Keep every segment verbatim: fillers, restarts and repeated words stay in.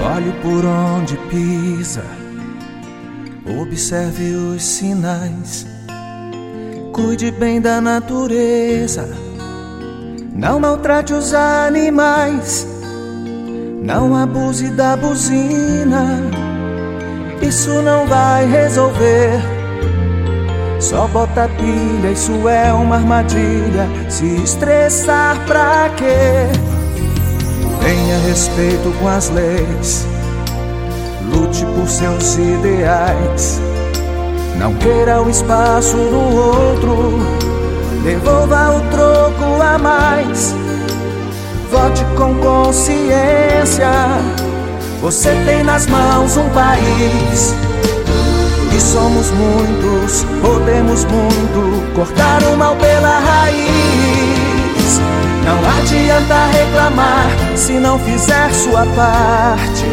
Olhe por onde pisa, observe os sinais, cuide bem da natureza, não maltrate os animais, não abuse da buzina, isso não vai resolver. Só bota pilha, isso é uma armadilha. Se estressar pra quê? Tenha respeito com as leis, lute por seus ideais, não queira o espaço do outro, devolva o troco a mais. Vote com consciência, você tem nas mãos um país. E somos muitos, podemos muito cortar o mal pela raiz. Não adianta reclamar se não fizer sua parte.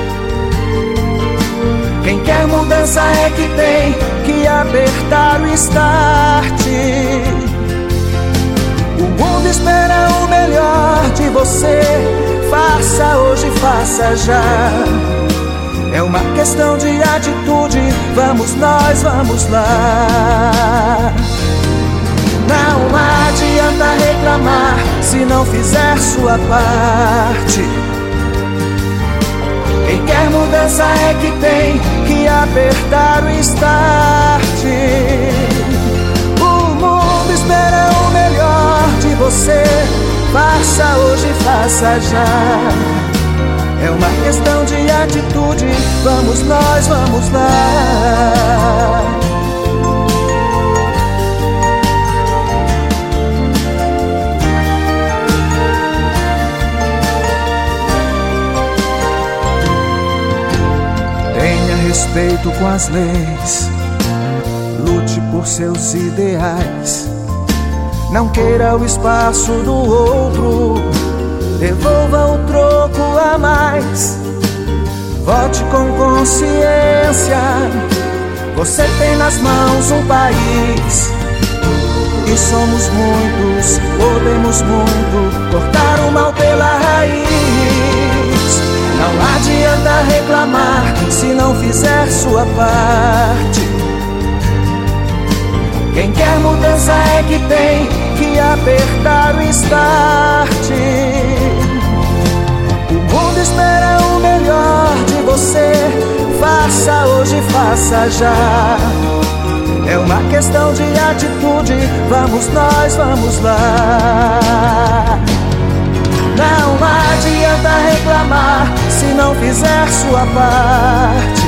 Quem quer mudança é que tem que apertar o start. O mundo espera o melhor de você. Faça hoje, faça já. É uma questão de atitude, vamos nós, vamos lá. Não adianta reclamar se não fizer sua parte. Quem quer mudança é que tem que apertar o start. O mundo espera o melhor de você. Faça hoje, faça já. É uma questão de atitude, vamos nós, vamos lá. Tenha respeito com as leis, lute por seus ideais, não queira o espaço do outro, devolva o troco a mais. Vote com consciência, você tem nas mãos um país. E somos muitos, podemos muito cortar o mal pela raiz. Não adianta reclamar se não fizer sua parte. Quem quer mudança é que tem que apertar o start. O mundo espera o melhor de você. Faça hoje, faça já. É uma questão de atitude, vamos nós, vamos lá. Não adianta reclamar se não fizer sua parte.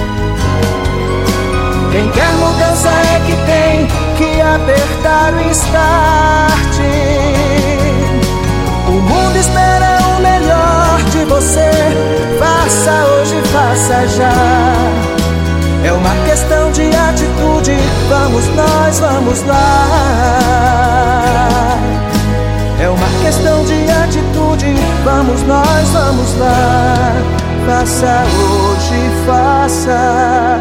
Quem quer mudança é que tem que apertar o start. O mundo espera o melhor de você. Faça hoje, faça já. É uma questão de atitude, vamos nós, vamos lá. É uma questão de atitude, vamos nós, vamos lá. Faça hoje, faça.